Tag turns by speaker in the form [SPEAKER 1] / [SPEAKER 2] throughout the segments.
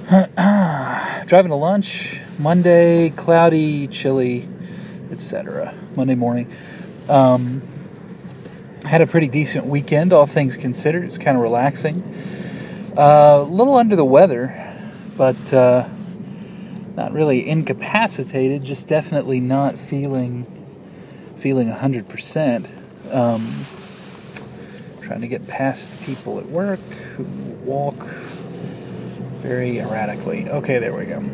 [SPEAKER 1] Driving to lunch, Monday, cloudy, chilly, etc. Monday morning. Had a pretty decent weekend, all things considered. It's kind of relaxing. A little under the weather, but not really incapacitated, just definitely not feeling 100%. Trying to get past the people at work who walk very erratically. Okay, there we go.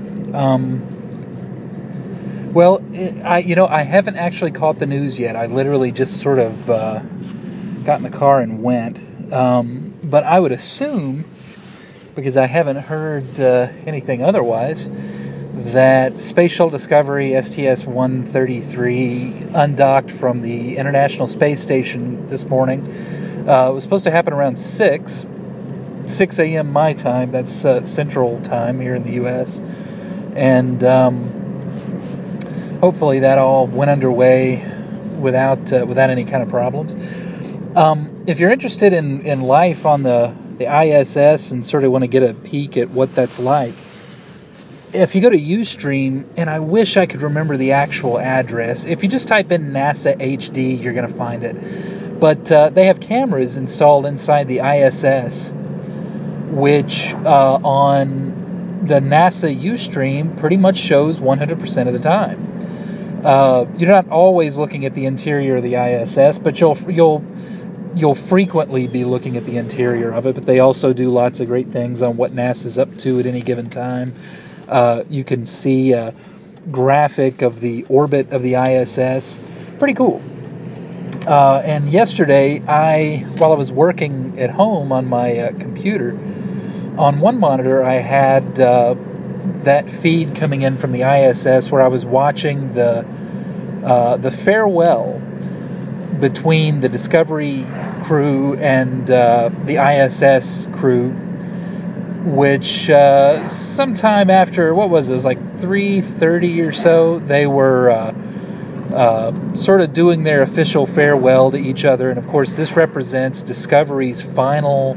[SPEAKER 1] Well, I haven't actually caught the news yet. I literally just sort of got in the car and went. But I would assume, because I haven't heard anything otherwise, that Space Shuttle Discovery STS-133 undocked from the International Space Station this morning. It was supposed to happen around 6 a.m. my time. That's Central Time here in the U.S. And hopefully that all went underway without any kind of problems. If you're interested in life on the ISS and sort of want to get a peek at what that's like, if you go to Ustream, and I wish I could remember the actual address, if you just type in NASA HD, you're going to find it. But they have cameras installed inside the ISS, which on the NASA Ustream pretty much shows 100% of the time. You're not always looking at the interior of the ISS, but you'll frequently be looking at the interior of it. But they also do lots of great things on what NASA's up to at any given time. You can see a graphic of the orbit of the ISS. Pretty cool. And yesterday, while I was working at home on my computer, on one monitor I had that feed coming in from the ISS where I was watching the farewell between the Discovery crew and the ISS crew, which sometime after, what was it, it was like 3:30 or so, they were sort of doing their official farewell to each other. And of course this represents Discovery's final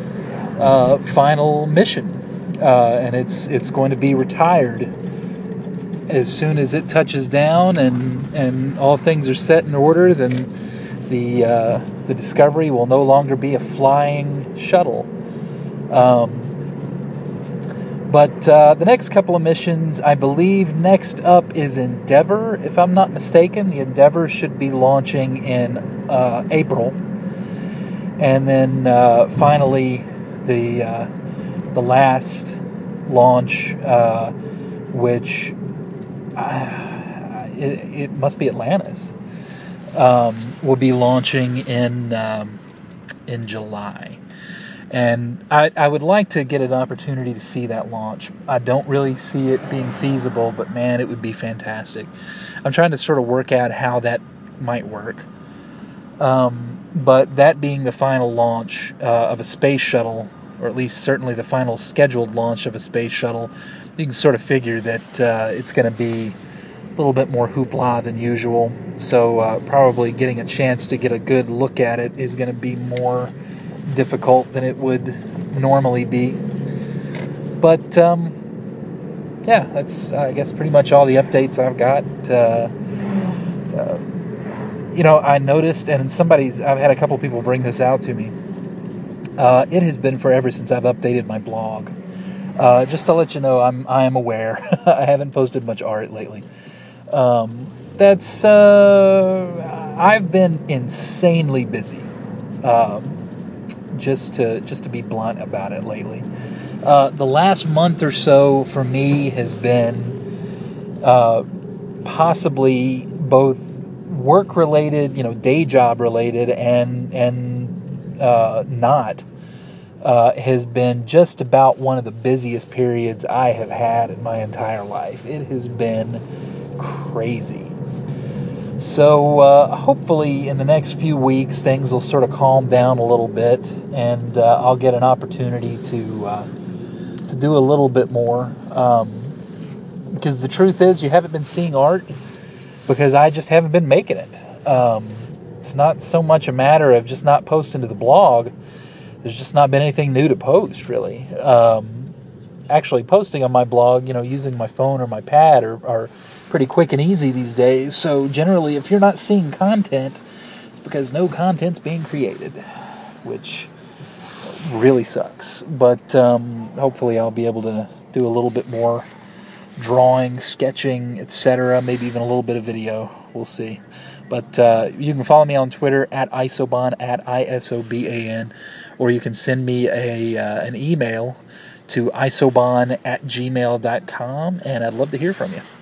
[SPEAKER 1] mission, and it's going to be retired as soon as it touches down and all things are set in order. Then the Discovery will no longer be a flying shuttle. But the next couple of missions, I believe next up is Endeavour, if I'm not mistaken. The Endeavour should be launching in April. And then finally the last launch, which it must be Atlantis, will be launching in July. And I would like to get an opportunity to see that launch. I don't really see it being feasible, but man, it would be fantastic. I'm trying to sort of work out how that might work. But that being the final launch of a space shuttle, or at least certainly the final scheduled launch of a space shuttle, you can sort of figure that it's going to be a little bit more hoopla than usual. So probably getting a chance to get a good look at it is going to be more difficult than it would normally be. But yeah, that's I guess pretty much all the updates I've got. I noticed, and I've had a couple people bring this out to me. It has been forever since I've updated my blog. Just to let you know, I am aware. I haven't posted much art lately. I've been insanely busy. Just to be blunt about it lately. The last month or so for me has been possibly both work-related, day job-related, and not, has been just about one of the busiest periods I have had in my entire life. It has been crazy. So hopefully in the next few weeks things will sort of calm down a little bit, and I'll get an opportunity to do a little bit more. Because the truth is, you haven't been seeing art because I just haven't been making it. It's not so much a matter of just not posting to the blog. There's just not been anything new to post, really. actually posting on my blog, using my phone or my pad are pretty quick and easy these days. So generally, if you're not seeing content, it's because no content's being created, which really sucks. But hopefully I'll be able to do a little bit more drawing, sketching, etc. Maybe even a little bit of video. We'll see. But you can follow me on Twitter at Isoban, at ISOBAN, or you can send me an email to isoban@gmail.com, and I'd love to hear from you.